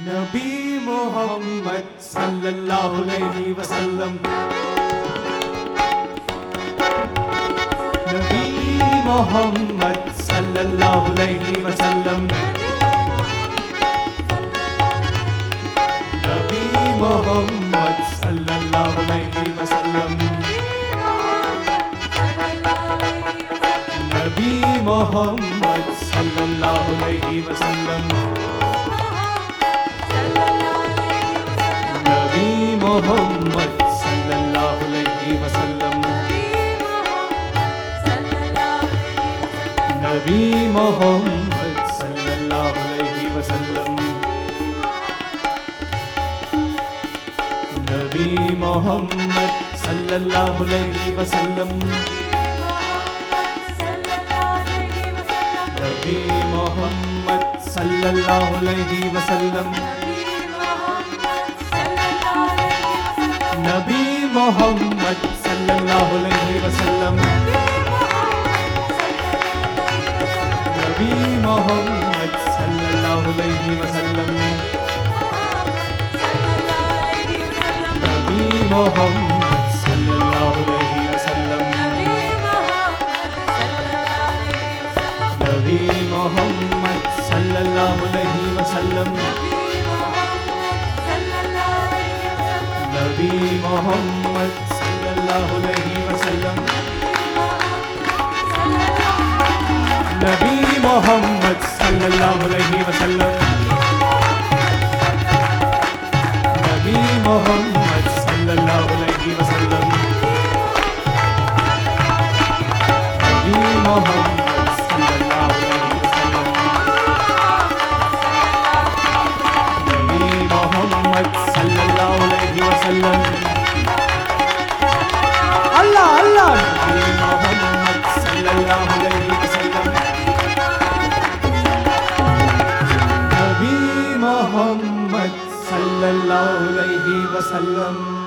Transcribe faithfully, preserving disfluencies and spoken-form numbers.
نبی محمد صلی اللہ علیہ وسلم، نبی محمد صلی اللہ علیہ وسلم، نبی محمد صلی اللہ علیہ وسلم، نبی محمد صلی اللہ علیہ وسلم، نبی محمد صلی اللہ علیہ وسلم، نبی محمد صلی اللہ علیہ وسلم، نبی محمد صلی اللہ علیہ وسلم، نبی محمد صلی اللہ علیہ وسلم، نبی محمد صلی اللہ علیہ وسلم، نبی محمد صلی اللہ علیہ وسلم، نبی محمد صلی اللہ علیہ وسلم، نبی محمد صلی اللہ علیہ وسلم، نبی محمد صلی اللہ علیہ وسلم، نبی محمد صلی اللہ علیہ وسلم، نبی محمد صلی اللہ علیہ وسلم، نبی محمد صلی اللہ علیہ وسلم، نبی محمد صلی اللہ علیہ وسلم، اللہ اللہ، نبی محمد صلی اللہ علیہ وسلم، نبی محمد صلی اللہ علیہ وسلم.